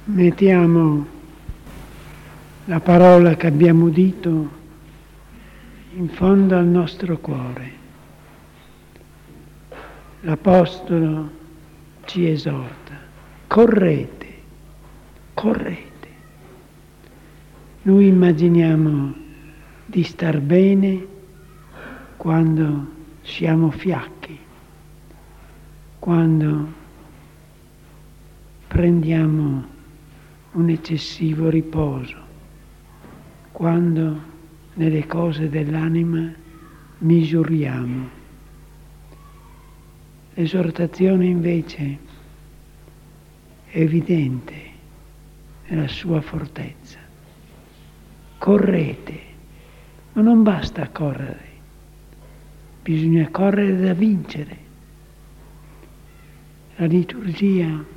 Mettiamo la parola che abbiamo udito in fondo al nostro cuore. L'Apostolo ci esorta: correte, correte. Noi immaginiamo di star bene quando siamo fiacchi, quando prendiamo un eccessivo riposo, quando nelle cose dell'anima misuriamo. L'esortazione invece è evidente nella sua fortezza. Correte, ma non basta correre, bisogna correre da vincere. La liturgia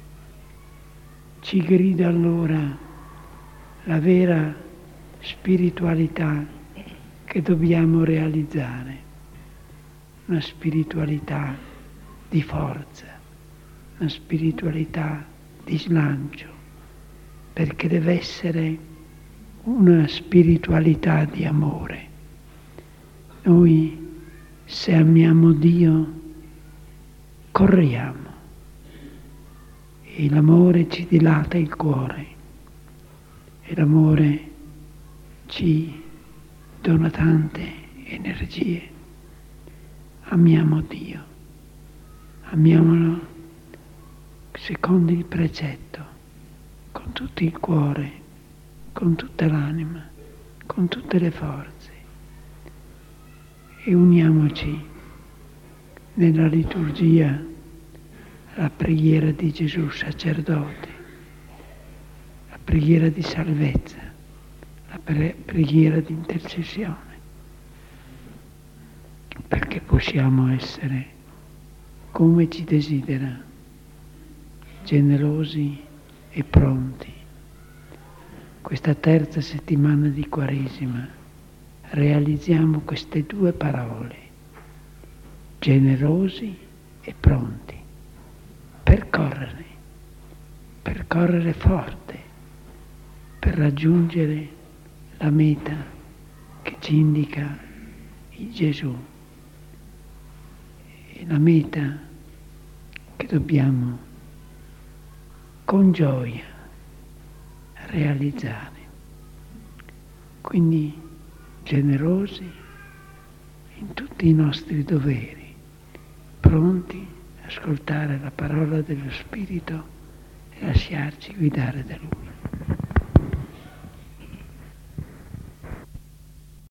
ci grida allora la vera spiritualità che dobbiamo realizzare, una spiritualità di forza, una spiritualità di slancio, perché deve essere una spiritualità di amore. Noi, se amiamo Dio, corriamo. E l'amore ci dilata il cuore e l'amore ci dona tante energie. Amiamo Dio, amiamolo secondo il precetto, con tutto il cuore, con tutta l'anima, con tutte le forze, e uniamoci nella liturgia la preghiera di Gesù sacerdote, la preghiera di salvezza, la preghiera di intercessione, perché possiamo essere come ci desidera, generosi e pronti. Questa terza settimana di Quaresima realizziamo queste due parole: generosi e pronti. Per correre forte, per raggiungere la meta che ci indica il Gesù, e la meta che dobbiamo con gioia realizzare. Quindi generosi in tutti i nostri doveri, pronti ascoltare la parola dello Spirito e lasciarci guidare da Lui.